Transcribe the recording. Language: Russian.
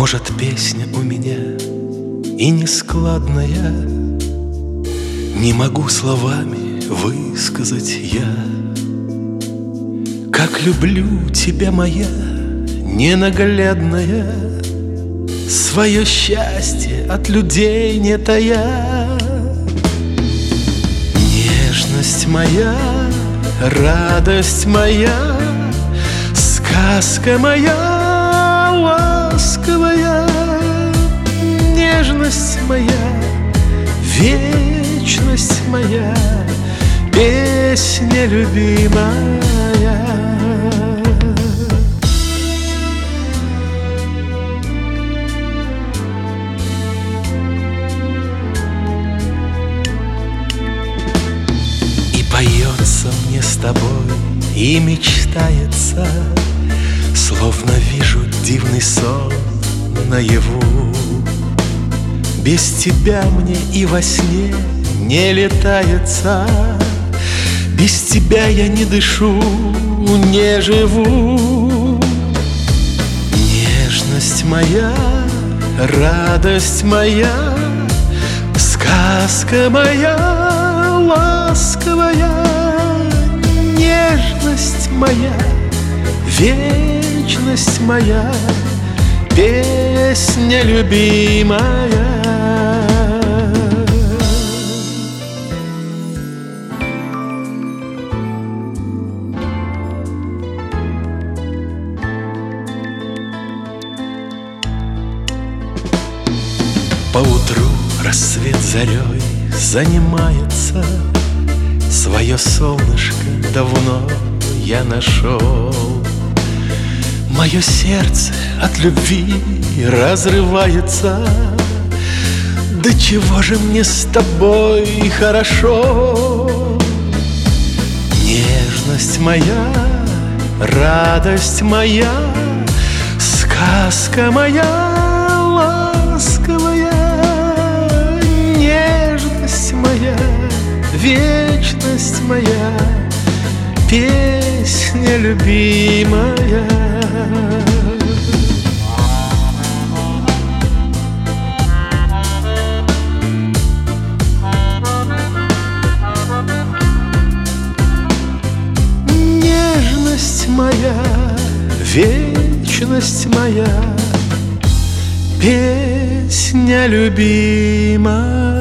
Может, песня у меня и нескладная, не могу словами высказать я, как люблю тебя, моя ненаглядная, свое счастье от людей не тая. Нежность моя, радость моя, сказка моя ласковая, нежность моя, вечность моя, песня любимая. И поется мне с тобой, и мечтается, словно вижу дивный сон наяву. Без тебя мне и во сне не летается, без тебя я не дышу, не живу. Нежность моя, радость моя, сказка моя ласковая, нежность моя, вечность моя, песня любимая. Поутру рассвет зарей занимается, свое солнышко давно я нашел. Мое сердце от любви разрывается, да чего же мне с тобой хорошо. Нежность моя, радость моя, сказка моя ласковая, нежность моя, вечность моя, песня любимая. Нежность моя, вечность моя, песня любимая.